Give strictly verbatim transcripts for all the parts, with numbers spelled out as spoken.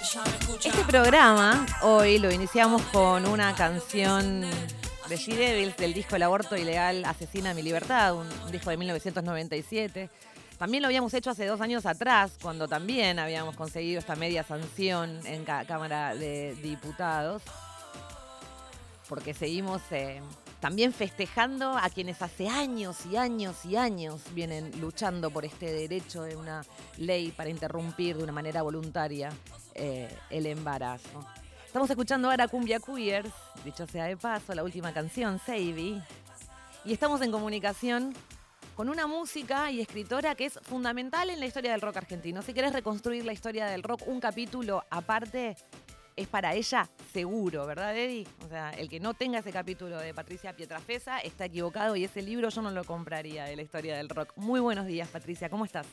Este programa hoy lo iniciamos con una canción de She Devils del disco El aborto ilegal asesina mi libertad, un disco de mil novecientos noventa y siete. También lo habíamos hecho hace dos años atrás, cuando también habíamos conseguido esta media sanción en la Cámara de Diputados, porque seguimos eh, también festejando a quienes hace años y años y años vienen luchando por este derecho de una ley para interrumpir de una manera voluntaria eh, el embarazo. Estamos escuchando ahora Cumbia Queers, dicho sea de paso, la última canción, Savvy, y estamos en comunicación con una música y escritora que es fundamental en la historia del rock argentino. Si querés reconstruir la historia del rock, un capítulo aparte es para ella seguro, ¿verdad, Eddie? O sea, el que no tenga ese capítulo de Patricia Pietrafesa está equivocado y ese libro yo no lo compraría de la historia del rock. Muy buenos días, Patricia, ¿cómo estás?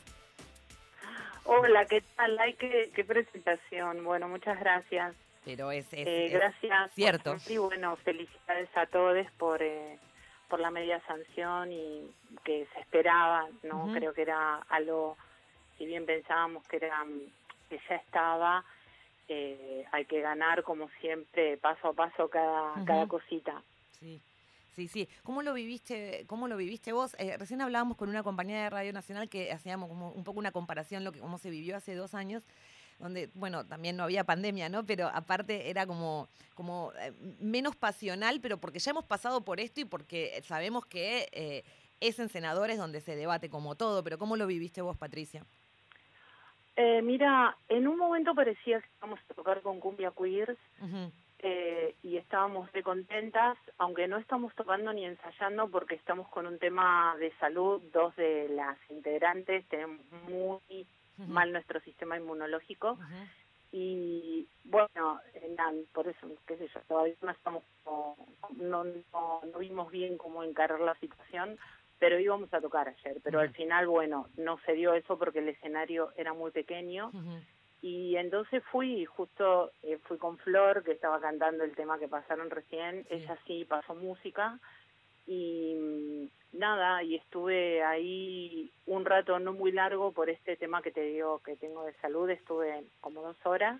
Hola, ¿qué tal? Ay, qué, qué presentación. Bueno, muchas gracias. Pero es, es, eh, es gracias cierto. Y bueno, felicidades a todos por eh, por la media sanción y que se esperaba, ¿no? Uh-huh. Creo que era algo, si bien pensábamos que era que ya estaba, eh, hay que ganar como siempre, paso a paso cada uh-huh. cada cosita. Sí. Sí, sí. ¿Cómo lo viviste, cómo lo viviste vos? Eh, recién hablábamos con una compañía de Radio Nacional que hacíamos como un poco una comparación lo que cómo se vivió hace dos años, donde, bueno, también no había pandemia, ¿no? Pero aparte era como, como eh, menos pasional, pero porque ya hemos pasado por esto y porque sabemos que eh, es en senadores donde se debate como todo. Pero ¿cómo lo viviste vos, Patricia? Eh, mira, en un momento parecía que íbamos a tocar con Cumbia Queers. Uh-huh. Eh, y estábamos muy contentas, aunque no estamos tocando ni ensayando porque estamos con un tema de salud. Dos de las integrantes tenemos muy uh-huh. mal nuestro sistema inmunológico. Uh-huh. Y bueno, por eso, qué sé yo, todavía no estamos como, no, no, no vimos bien cómo encarar la situación, pero íbamos a tocar ayer. Pero uh-huh. al final, bueno, no se dio eso porque el escenario era muy pequeño. Uh-huh. Y entonces fui, justo eh, fui con Flor, que estaba cantando el tema que pasaron recién. Sí. Ella sí pasó música. Y nada, y estuve ahí un rato no muy largo por este tema que te digo que tengo de salud. Estuve como dos horas.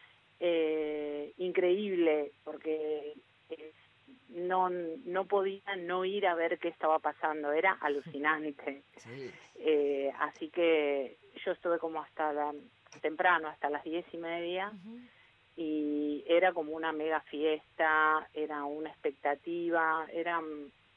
Eh, increíble, porque eh, no, no podía no ir a ver qué estaba pasando. Era alucinante. Sí. Eh, así que yo estuve como hasta la... temprano, hasta las diez y media, uh-huh. y era como una mega fiesta, era una expectativa, eran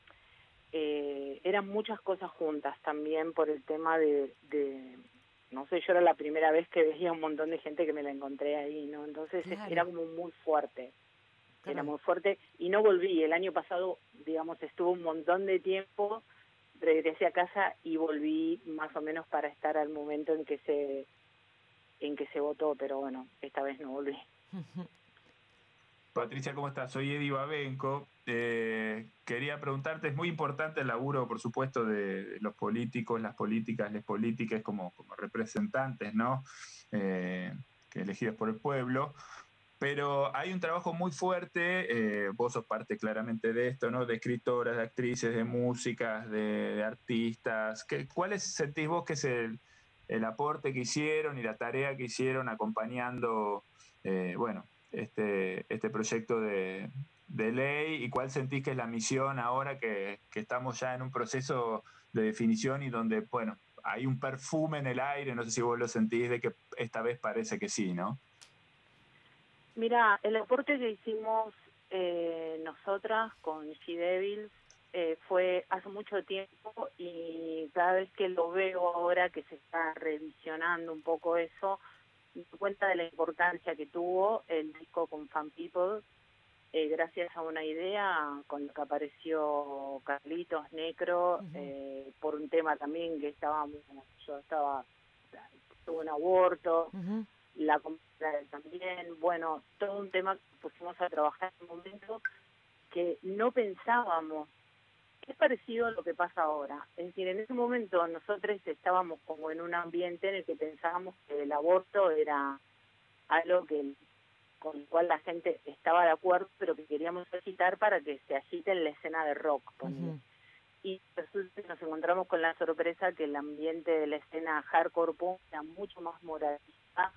eh, eran muchas cosas juntas también por el tema de, de, no sé, yo era la primera vez que veía un montón de gente que me la encontré ahí, ¿no? Entonces claro. Era como muy fuerte, claro. Era muy fuerte, y no volví. El año pasado, digamos, estuve un montón de tiempo, regresé a casa y volví más o menos para estar al momento en que se en que se votó, pero bueno, esta vez no volví. Patricia, ¿cómo estás? Soy Eddie Babenco. Eh, quería preguntarte, es muy importante el laburo, por supuesto, de los políticos, las políticas, las políticas como, como representantes, ¿no? Eh, que elegidos por el pueblo. Pero hay un trabajo muy fuerte, eh, vos sos parte claramente de esto, ¿no? De escritoras, de actrices, de músicas, de, de artistas. ¿Qué, ¿Cuál sentís vos que es el, el aporte que hicieron y la tarea que hicieron acompañando, eh, bueno, este, este proyecto de, de ley? ¿Y cuál sentís que es la misión ahora que, que estamos ya en un proceso de definición y donde, bueno, hay un perfume en el aire? No sé si vos lo sentís, de que esta vez parece que sí, ¿no? Mira, el aporte que hicimos eh, nosotras con She Devils eh, fue hace mucho tiempo, y cada vez que lo veo ahora que se está revisionando un poco eso, me doy cuenta de la importancia que tuvo el disco con Fan People, eh, gracias a una idea con la que apareció Carlitos Necro, uh-huh. eh, por un tema también que estábamos, yo estaba, tuve un aborto, uh-huh. la comunidad también, bueno, todo un tema que pusimos a trabajar en un momento que no pensábamos. Es parecido a lo que pasa ahora. Es decir, en ese momento nosotros estábamos como en un ambiente en el que pensábamos que el aborto era algo que con el cual la gente estaba de acuerdo, pero que queríamos agitar para que se agite en la escena de rock. Uh-huh. Y resulta que nos encontramos con la sorpresa que el ambiente de la escena hardcore punk era mucho más moralista,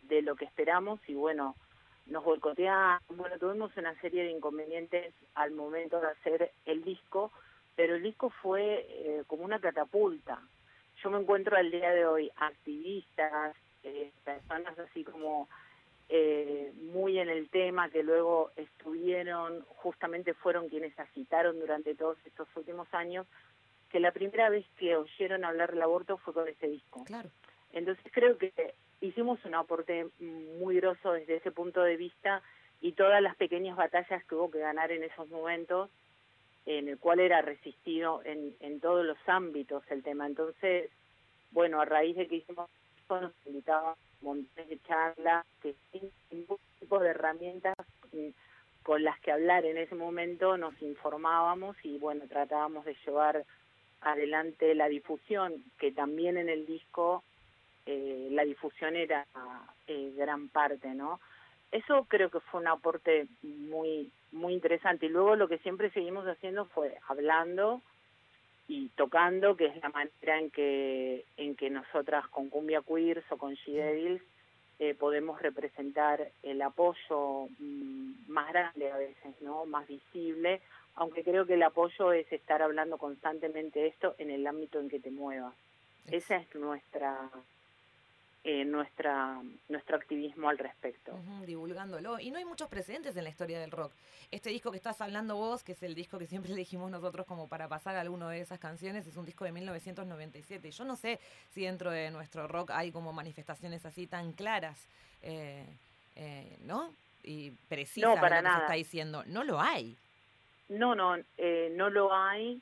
de lo que esperamos y bueno, nos boicotearon, bueno, tuvimos una serie de inconvenientes al momento de hacer el disco, pero el disco fue eh, como una catapulta. Yo me encuentro al día de hoy activistas, eh, personas así como eh, muy en el tema, que luego estuvieron, justamente fueron quienes agitaron durante todos estos últimos años, que la primera vez que oyeron hablar del aborto fue con este disco. Claro. Entonces creo que hicimos un aporte muy grosso desde ese punto de vista y todas las pequeñas batallas que hubo que ganar en esos momentos, en el cual era resistido en, en todos los ámbitos el tema. Entonces, bueno, a raíz de que hicimos esto, nos invitaban montones de charlas, que ningún tipo de herramientas con las que hablar en ese momento, nos informábamos y bueno, tratábamos de llevar adelante la difusión, que también en el disco eh, la difusión era eh, gran parte, ¿no? Eso creo que fue un aporte muy muy interesante. Y luego lo que siempre seguimos haciendo fue hablando y tocando, que es la manera en que en que nosotras con Cumbia Queers o con She-Devils eh, podemos representar el apoyo mmm, más grande a veces, ¿no? Más visible, aunque creo que el apoyo es estar hablando constantemente de esto en el ámbito en que te muevas. Esa es nuestra eh, nuestra nuestro activismo al respecto. Uh-huh, divulgándolo. Y no hay muchos precedentes en la historia del rock. Este disco que estás hablando vos, que es el disco que siempre elegimos nosotros como para pasar alguna de esas canciones, es un disco de mil novecientos noventa y siete. Y yo no sé si dentro de nuestro rock hay como manifestaciones así tan claras, eh, eh, ¿no? Y precisas no, para de lo que nada. se está diciendo. No lo hay. No, no, eh, no lo hay.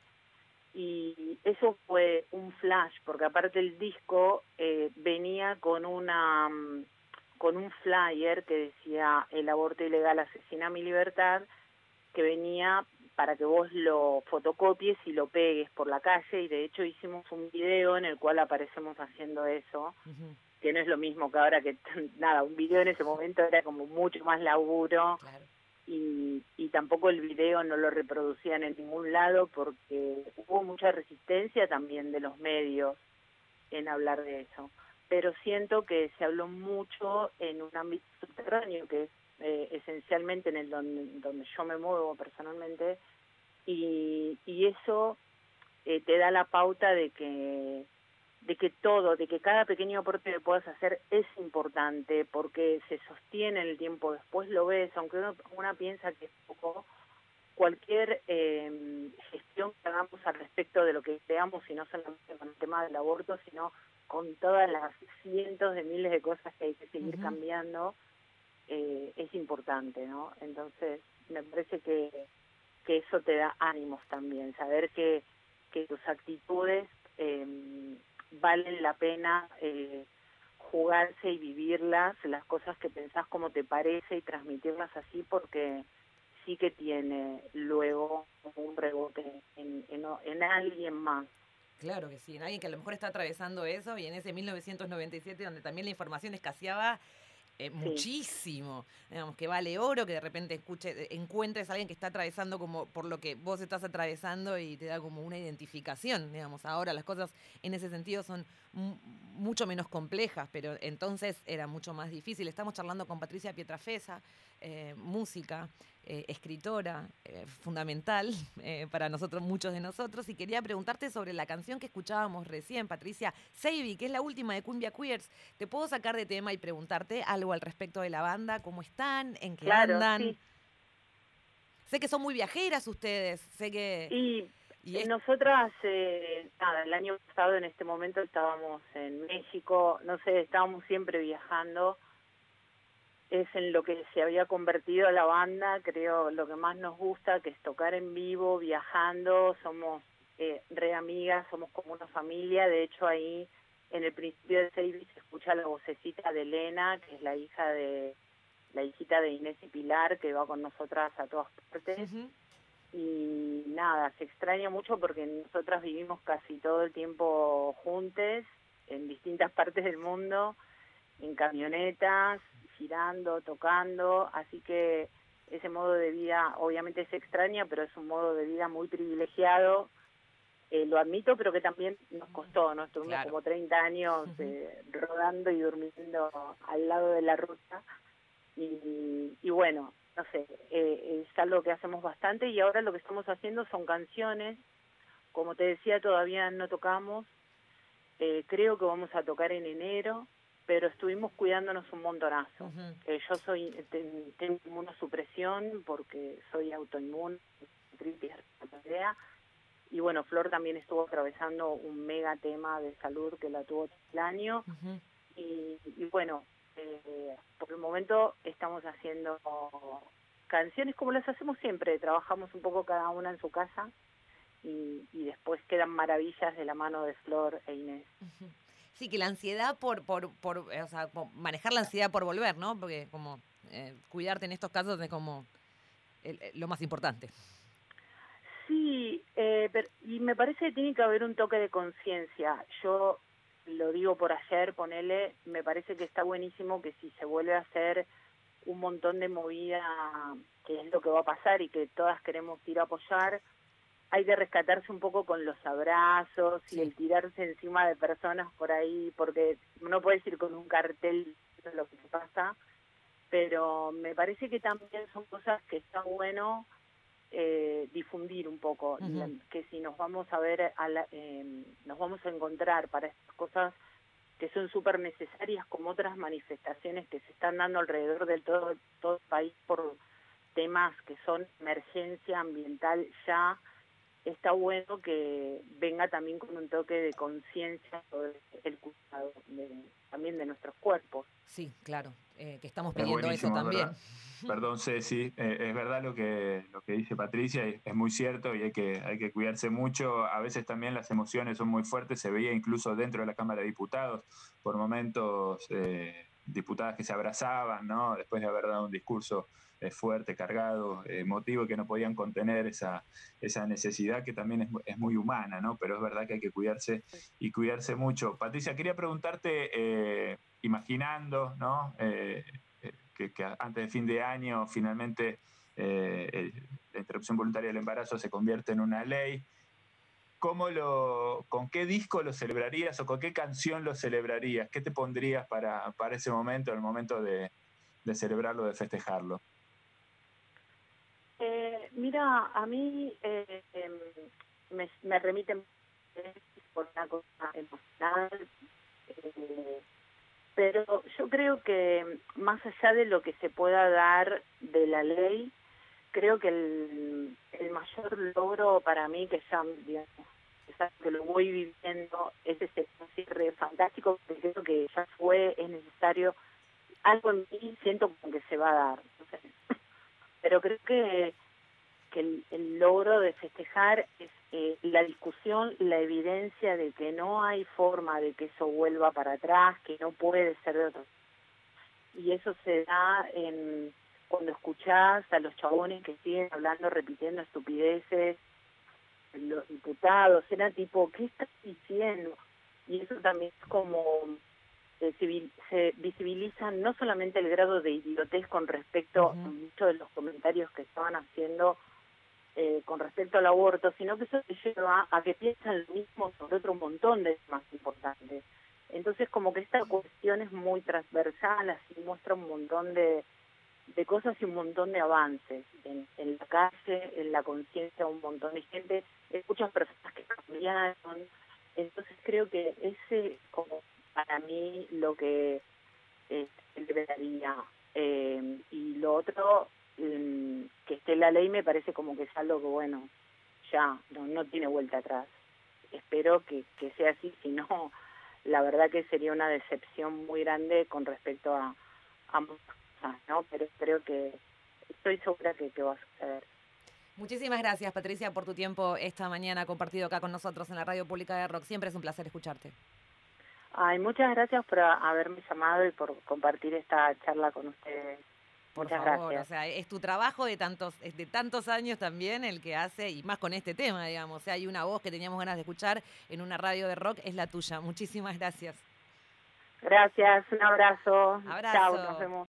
Y eso fue un flash, porque aparte el disco eh, venía con una con un flyer que decía el aborto ilegal asesina mi libertad, que venía para que vos lo fotocopies y lo pegues por la calle, y de hecho hicimos un video en el cual aparecemos haciendo eso, uh-huh. que no es lo mismo que ahora, que nada, un video en ese momento era como mucho más laburo. Claro. Y, y tampoco el video no lo reproducían en ningún lado porque hubo mucha resistencia también de los medios en hablar de eso. Pero siento que se habló mucho en un ámbito subterráneo, que es eh, esencialmente en el donde, donde yo me muevo personalmente, y, y eso eh, te da la pauta de que de que todo, de que cada pequeño aporte que puedas hacer es importante porque se sostiene en el tiempo, después lo ves, aunque uno, una piensa que es poco, cualquier eh, gestión que hagamos al respecto de lo que veamos, y no solamente con el tema del aborto, sino con todas las cientos de miles de cosas que hay que seguir uh-huh. cambiando, eh, es importante, ¿no? Entonces, me parece que, que eso te da ánimos también, saber que, que tus actitudes eh, valen la pena eh, jugarse y vivirlas, las cosas que pensás como te parece y transmitirlas así, porque sí que tiene luego un rebote en, en, en alguien más. Claro que sí, en alguien que a lo mejor está atravesando eso, y en ese mil novecientos noventa y siete donde también la información escaseaba eh, sí. muchísimo, digamos, que vale oro, que de repente escuche, encuentres a alguien que está atravesando como por lo que vos estás atravesando y te da como una identificación, digamos. Ahora las cosas en ese sentido son m- mucho menos complejas, pero entonces era mucho más difícil. Estamos charlando con Patricia Pietrafesa, eh, música, eh, escritora, eh, fundamental eh, para nosotros, muchos de nosotros, y quería preguntarte sobre la canción que escuchábamos recién, Patricia, Seibi, que es la última de Cumbia Queers. ¿Te puedo sacar de tema y preguntarte algo al respecto de la banda? ¿Cómo están? ¿En qué claro, andan? Sí. Sé que son muy viajeras ustedes, sé que... Y, y es... nosotras, eh, nada, el año pasado en este momento estábamos en México, no sé, estábamos siempre viajando. Es en lo que se había convertido la banda, creo, lo que más nos gusta, que es tocar en vivo, viajando, somos eh, re amigas, somos como una familia. De hecho, ahí en el principio de Seibi se escucha la vocecita de Elena, que es la hija de la hijita de Inés y Pilar, que va con nosotras a todas partes. Uh-huh. Y nada, se extraña mucho porque nosotras vivimos casi todo el tiempo juntas, en distintas partes del mundo, en camionetas, girando, tocando, así que ese modo de vida obviamente se extraña, pero es un modo de vida muy privilegiado eh, lo admito, pero que también nos costó, ¿no? Estuvimos Claro. como treinta años eh, rodando y durmiendo al lado de la ruta. Y, y bueno, no sé, eh, es algo que hacemos bastante y ahora lo que estamos haciendo son canciones. Como te decía, todavía no tocamos, eh, creo que vamos a tocar en enero, pero estuvimos cuidándonos un montonazo. Uh-huh. Eh, yo soy ten, tengo inmunosupresión porque soy autoinmune, idea, y bueno, Flor también estuvo atravesando un mega tema de salud que la tuvo todo el año, Uh-huh. y, y bueno, eh, por el momento estamos haciendo canciones como las hacemos siempre, trabajamos un poco cada una en su casa, y, y después quedan maravillas de la mano de Flor e Inés. Uh-huh. Sí, que la ansiedad por, por, por o sea, manejar la ansiedad por volver, ¿no? Porque como eh, cuidarte en estos casos es como el, lo más importante. Sí, eh, pero, y me parece que tiene que haber un toque de conciencia. Yo lo digo por ayer, ponele, me parece que está buenísimo que si se vuelve a hacer un montón de movida, que es lo que va a pasar y que todas queremos ir a apoyar, hay que rescatarse un poco con los abrazos y sí. el tirarse encima de personas por ahí, porque no puedes ir con un cartel de lo que te pasa, pero me parece que también son cosas que está bueno eh, difundir un poco, Uh-huh. la, que si nos vamos a ver, a la, eh, nos vamos a encontrar para estas cosas que son súper necesarias, como otras manifestaciones que se están dando alrededor del todo, todo el país por temas que son emergencia ambiental ya. Está bueno que venga también con un toque de conciencia sobre el cuidado de, también de nuestros cuerpos. Sí, claro, eh, que estamos pidiendo es eso también. ¿Verdad? Perdón, Ceci, eh, es verdad lo que lo que dice Patricia, es, es muy cierto y hay que hay que cuidarse mucho. A veces también las emociones son muy fuertes, se veía incluso dentro de la Cámara de Diputados, por momentos eh, diputadas que se abrazaban, ¿no? Después de haber dado un discurso eh, fuerte, cargado, emotivo, que no podían contener esa, esa necesidad que también es, es muy humana, ¿no? Pero es verdad que hay que cuidarse y cuidarse mucho. Patricia, quería preguntarte, eh, imaginando, ¿no? Eh, que, que antes de fin de año finalmente eh, la interrupción voluntaria del embarazo se convierte en una ley. ¿Cómo lo, ¿Con qué disco lo celebrarías o con qué canción lo celebrarías? ¿Qué te pondrías para, para ese momento, el momento de, de celebrarlo, de festejarlo? Eh, mira, a mí eh, eh, me, me remiten por una cosa emocional, eh, pero yo creo que más allá de lo que se pueda dar de la ley, creo que el, el mayor logro para mí, que ya, digamos, que lo voy viviendo, es ese cierre fantástico, porque creo que ya fue, es necesario, algo en mí siento como que se va a dar, no sé. Pero creo que, que el, el logro de festejar es eh, la discusión, la evidencia de que no hay forma de que eso vuelva para atrás, que no puede ser de otro. Y eso se da en cuando escuchás a los chabones que siguen hablando, repitiendo estupideces, los diputados, era tipo, ¿qué estás diciendo? Y eso también es como eh, civil, se visibiliza no solamente el grado de idiotez con respecto uh-huh. a muchos de los comentarios que estaban haciendo eh, con respecto al aborto, sino que eso te lleva a que piensan lo mismo sobre otro montón de temas importantes. Entonces como que esta cuestión es muy transversal, así muestra un montón de, de cosas y un montón de avances en, en la calle, en la conciencia de un montón de gente, hay muchas personas que cambiaron. Entonces creo que ese como para mí lo que eh, celebraría. Eh, y lo otro, eh, que esté la ley me parece como que es algo que, bueno, ya no, no tiene vuelta atrás. Espero que, que sea así, si no, la verdad que sería una decepción muy grande con respecto a, a ¿no? Pero creo que estoy segura que, que va a suceder. Muchísimas gracias, Patricia, por tu tiempo esta mañana compartido acá con nosotros en la Radio Pública de Rock. Siempre es un placer escucharte. Ay, muchas gracias por haberme llamado y por compartir esta charla con ustedes. Por muchas favor, gracias. O sea, es tu trabajo de tantos, de tantos años también el que hace, y más con este tema, digamos. O sea, hay una voz que teníamos ganas de escuchar en una radio de rock, es la tuya. Muchísimas gracias. Gracias, un abrazo. Abrazo. Chao, nos vemos.